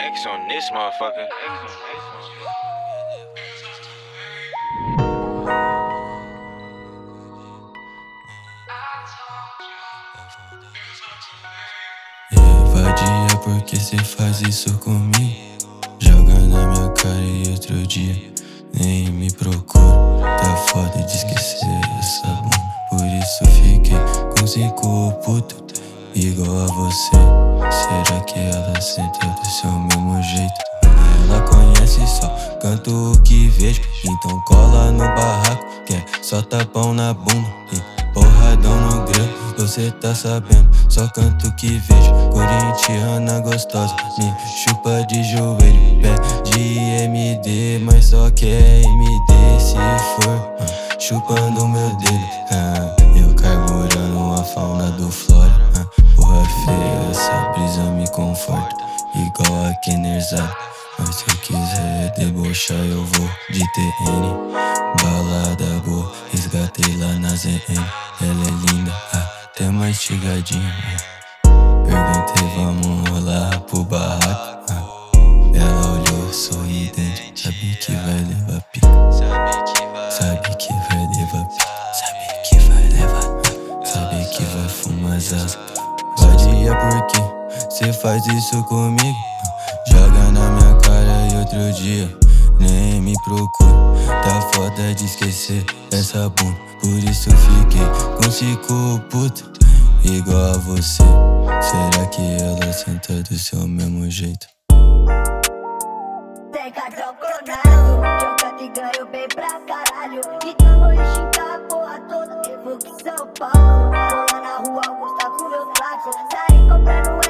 X on this motherfucker. Vadia, porque cê faz isso comigo? Joga na minha cara e outro dia nem me procura. Tá foda de esquecer essa bunda, por isso fiquei com 5 putas igual a você. Será que ela senta do seu mesmo jeito? Ela conhece só, canto o que vejo. Então cola no barraco, que é só tapão na bunda e porradão no grelo. Você tá sabendo, só canto o que vejo. Corintiana gostosa, me chupa de joelho. Pede MD, mas só quer MD se for chupando meu dedo. Eu carburando uma fauna do Flora. Porra feia, essa brisa me conforta, igual a Kennerzada. Mas se eu quiser debochar eu vou de TN. Balada boa, resgatei lá na ZN. Ela é linda, até mastigadinha. Perguntei, vamos rolar pro barraco? Ela olhou sorridente, sabe que vai levar pica. Sabe que vai levar pica. Sabe que vai levar. Sabe que vai fumar zaza. Vadia, porque cê faz isso comigo? Joga na minha cara e outro dia nem me procura. Tá foda de esquecer essa bunda, por isso fiquei com 5 putas igual a você. Será que ela senta do seu mesmo jeito? Tem cartão clonado, que eu canto e ganho bem pra caralho. Então vou xingar a porra toda, eu vou que São Paulo. Vou lá na rua, Augusta com meu flaco. Saí comprando